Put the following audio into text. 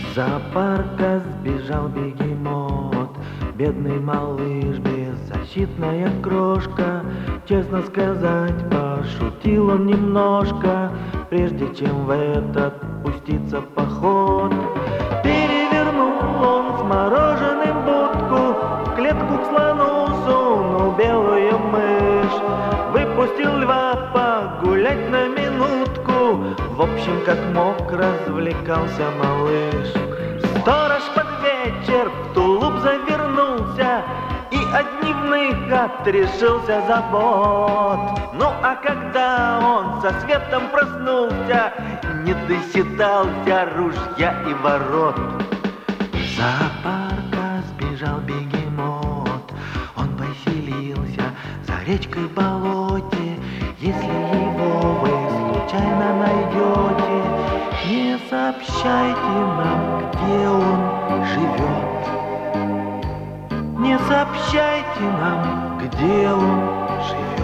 С зоопарка сбежал бегемот, бедный малыш, беззащитная крошка. Честно сказать, пошутил он немножко, прежде чем в этот пуститься поход. Перевернул он с мороженым будку, в клетку к слону сунул белую мышь. Выпустил льва погулять на минутку, в общем, как мог, развлекался малыш. Сторож под вечер в тулуп завернулся и от дневных отрешился забот. Ну а когда он со светом проснулся, не досчитался ружья и ворот. С зоопарка сбежал бегемот, он поселился за речкой в болоте. Если его вы случайно найдете, не сообщайте нам, где он живет. Не сообщайте нам, где он живет.